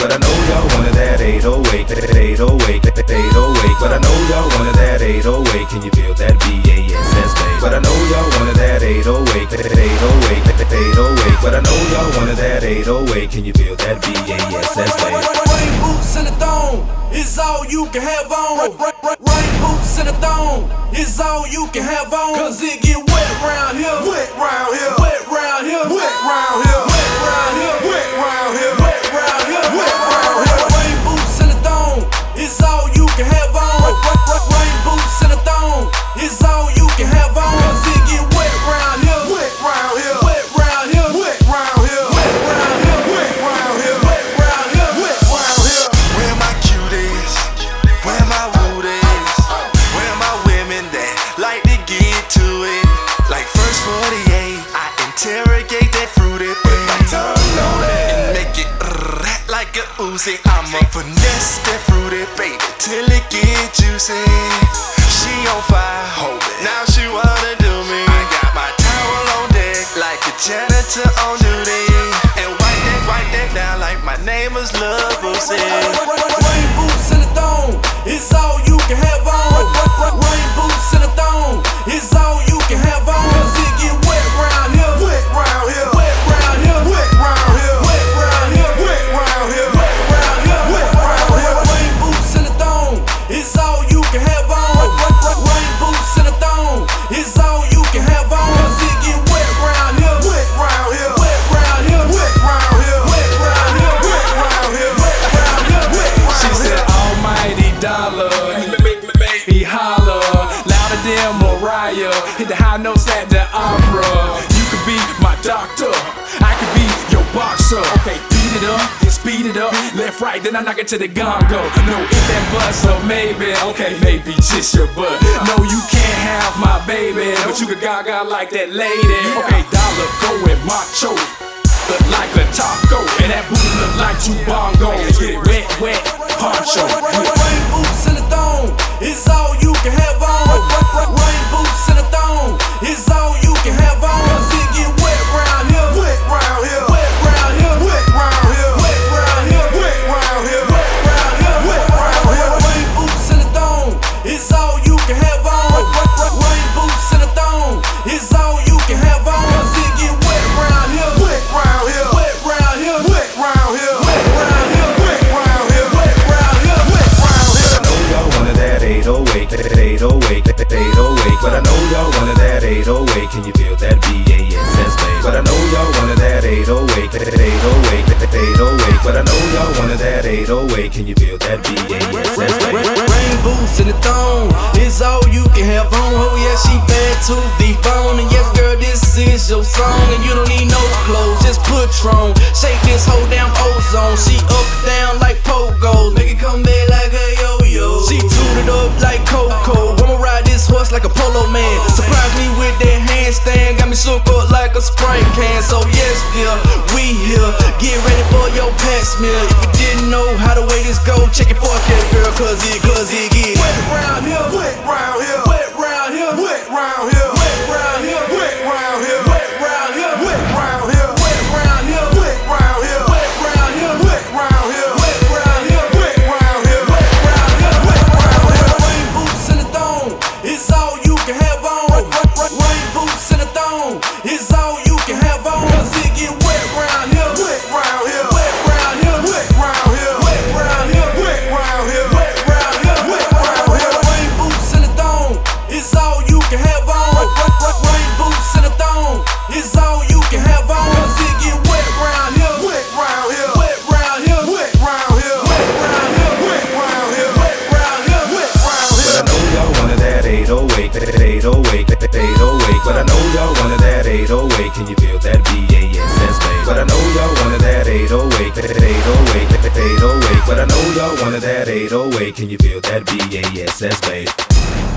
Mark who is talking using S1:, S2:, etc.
S1: But I know y'all wanted that 808, 808, 808. But I know y'all wanted that 808. Can you feel that BASS bass? But I know y'all wanted that 808, 808, 808. But I know y'all wanted that 808. Can you feel that BASS bass?
S2: Rain boots and a thong is all you can have on. Rain boots and a thong is all you can have on. Cause it get wet round here, wet round here, wet round here, wet round here, wet round here, wet round here, wet round here, wet round here. Rain boots and a thong is all you can have on. Rain boots and a thong is all you can have on. Cause it get wet round here, wet round here, wet round here, wet round here, wet round here, wet round here, wet round here, wet round here.
S3: Where my cuties? Where my woodies? Where my women that like to get to it? Like first 48, I interrogate that fruity put my tongue on it and make it like a Uzi. I'ma finesse that fruity baby till it get juicy. She on fire, hold it. Now she wanna do me. I got my towel on deck like a janitor on duty, and wipe that down like my neighbors love Boosie.
S2: Rain boots and a thong is all you can have on. Rain boots and a thong is all you can have on. Cause it get wet round here, wet round here, wet round here, wet round here, wet round here, wet round here, wet round here, wet round here. Rain boots and a thong is all you can have on. Rain boots and a thong is all you can have on. Cause it get wet round here, wet round here, wet round here, wet round here, wet round here, wet round here, wet round here, wet round here.
S4: She said, Almighty dollar, he holler louder than Mariah. Hit the high notes at the opera. You could be my doctor, I could be your boxer. Okay, beat it up, speed it up, left, right, then I knock it to the gongo. No if and buts or maybe, okay, maybe just your butt. No, you can't have my baby, but you could gaga like that lady. Okay, dollar, go and macho, look like a taco, and that booty look like two bongos. Get it wet, wet, poncho.
S2: Rain boots and a thong is all you can have on. Rain boots and a thong is all you can have on. Cause it get wet round here, wet round here, wet round here, wet round here, wet round here, wet round here, wet round here, wet round here. Rain boots and a thong is all you can have on. Rain boots and a thong is all you can have on. Cause it get wet round here, wet round here, wet round here, wet round here, wet round here, wet round here, wet round here, wet round here.
S1: I know y'all wanted that 808, 808, 808. But I know y'all wanted that 808. Can you feel that BASS bass? But I know y'all wanted that 808, 808, 808. But I know y'all wanted that 808. Can you feel that BASS bass?
S2: Rain boots and a thong is all you can have on. Oh yeah, she bad to the bone. And yes girl, this is your song. And you don't need no clothes, just put on. Shake this whole damn ozone. She up down like pogos, make it come back like a yo-yo. She tooted up like Coco. I'ma ride this horse like a polo man. Surprise me with that handstand, got me shook up like a spray can. So yes dear, we here. Get ready for your pet smear. If you didn't know how the way this go, check it forecast girl, cause it get wet round here, wet round here, wet round here, wet round here, wet round here, wet round here, wet round here, wet round here, wet round here, wet round here, wet round here, wet round here, wet round here, wet round here, wet round here, wet round here. Rain boots and a thong is all you can have on. Rain boots and a thong is all you can have on. Cause it get wet round here, wet round here, wet round here, wet round here, wet round here, wet round here, wet round here, wet round here. Rain boots and a thong is all you can have on. Rain boots and a thong is all you can have on. Cause it get wet round here, wet round here, wet round here, wet round here, wet round here, wet round here, wet round here, wet round here.
S1: But I know y'all wanted that 808, 808, 808. But I know y'all wanted that 808. Can you feel that BASS bass? But I know y'all wanted that 808, 808, 808. But I know y'all wanted that 808. Can you feel that BASS bass?